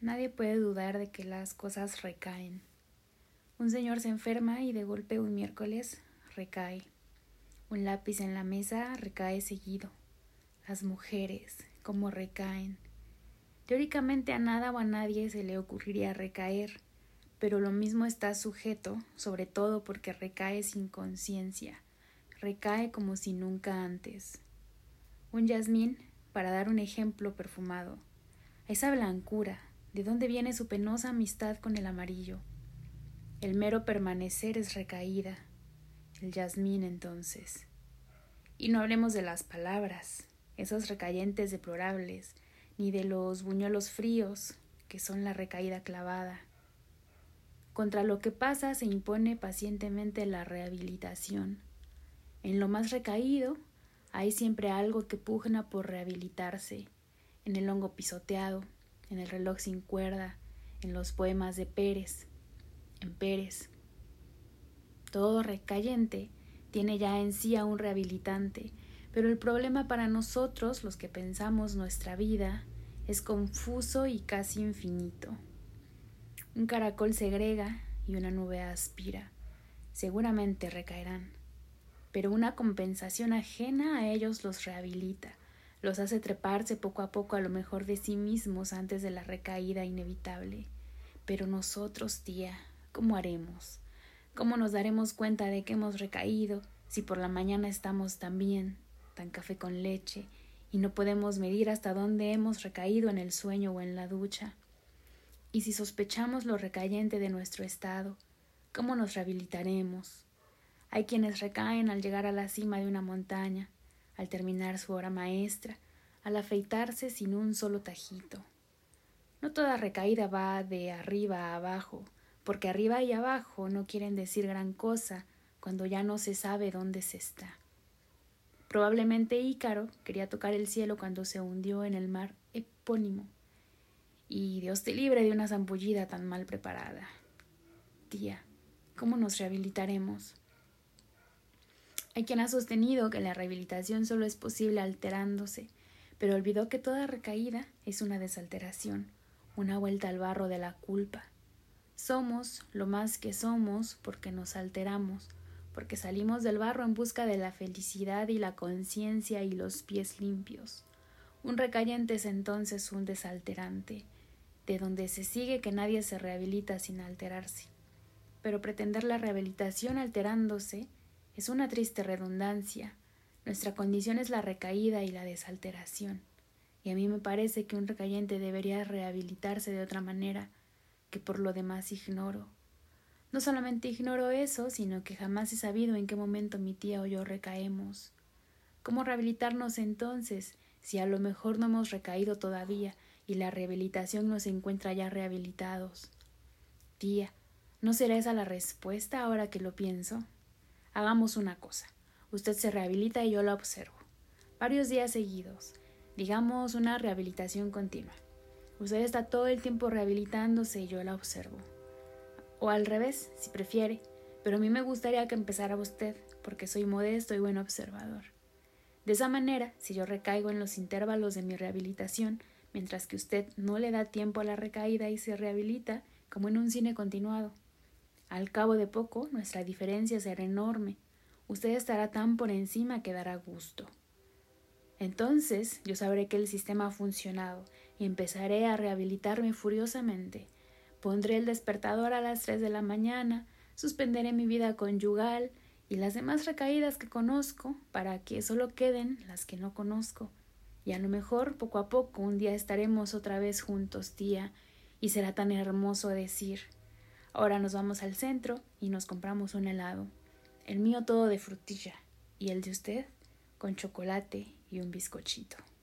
Nadie puede dudar de que las cosas recaen. Un señor se enferma y de golpe un miércoles recae. Un lápiz en la mesa recae seguido. Las mujeres, cómo recaen. Teóricamente a nada o a nadie se le ocurriría recaer, pero lo mismo está sujeto, sobre todo porque recae sin conciencia, recae como si nunca antes. Un jazmín, para dar un ejemplo perfumado. Esa blancura, ¿de dónde viene su penosa amistad con el amarillo? El mero permanecer es recaída, el jazmín entonces. Y no hablemos de las palabras, esas recayentes deplorables, ni de los buñuelos fríos, que son la recaída clavada. Contra lo que pasa se impone pacientemente la rehabilitación. En lo más recaído hay siempre algo que pugna por rehabilitarse, en el hongo pisoteado, en el reloj sin cuerda, en los poemas de Pérez, en Pérez. Todo recayente tiene ya en sí a un rehabilitante, pero el problema para nosotros, los que pensamos nuestra vida, es confuso y casi infinito. Un caracol segrega y una nube aspira. Seguramente recaerán, pero una compensación ajena a ellos los rehabilita, los hace treparse poco a poco a lo mejor de sí mismos antes de la recaída inevitable. Pero nosotros, tía, ¿cómo haremos? ¿Cómo nos daremos cuenta de que hemos recaído si por la mañana estamos tan bien, tan café con leche, y no podemos medir hasta dónde hemos recaído en el sueño o en la ducha? Y si sospechamos lo recayente de nuestro estado, ¿cómo nos rehabilitaremos? Hay quienes recaen al llegar a la cima de una montaña, al terminar su hora maestra, al afeitarse sin un solo tajito. No toda recaída va de arriba a abajo, porque arriba y abajo no quieren decir gran cosa cuando ya no se sabe dónde se está. Probablemente Ícaro quería tocar el cielo cuando se hundió en el mar epónimo. Y Dios te libre de una zambullida tan mal preparada. Tía, ¿cómo nos rehabilitaremos? Hay quien ha sostenido que la rehabilitación solo es posible alterándose, pero olvidó que toda recaída es una desalteración, una vuelta al barro de la culpa. Somos lo más que somos porque nos alteramos, porque salimos del barro en busca de la felicidad y la conciencia y los pies limpios. Un recayente es entonces un desalterante, de donde se sigue que nadie se rehabilita sin alterarse. Pero pretender la rehabilitación alterándose es una triste redundancia. Nuestra condición es la recaída y la desalteración, y a mí me parece que un recayente debería rehabilitarse de otra manera, que por lo demás ignoro. No solamente ignoro eso, sino que jamás he sabido en qué momento mi tía o yo recaemos. ¿Cómo rehabilitarnos entonces, si a lo mejor no hemos recaído todavía y la rehabilitación nos encuentra ya rehabilitados? Tía, ¿no será esa la respuesta ahora que lo pienso? Hagamos una cosa. Usted se rehabilita y yo la observo. Varios días seguidos. Digamos una rehabilitación continua. Usted está todo el tiempo rehabilitándose y yo la observo. O al revés, si prefiere. Pero a mí me gustaría que empezara usted, porque soy modesto y buen observador. De esa manera, si yo recaigo en los intervalos de mi rehabilitación, mientras que usted no le da tiempo a la recaída y se rehabilita, como en un cine continuado. Al cabo de poco, nuestra diferencia será enorme. Usted estará tan por encima que dará gusto. Entonces, yo sabré que el sistema ha funcionado y empezaré a rehabilitarme furiosamente. Pondré el despertador a las 3 de la mañana, suspenderé mi vida conyugal y las demás recaídas que conozco para que solo queden las que no conozco. Y a lo mejor, poco a poco, un día estaremos otra vez juntos, tía, y será tan hermoso decir: ahora nos vamos al centro y nos compramos un helado. El mío todo de frutilla y el de usted con chocolate y un bizcochito.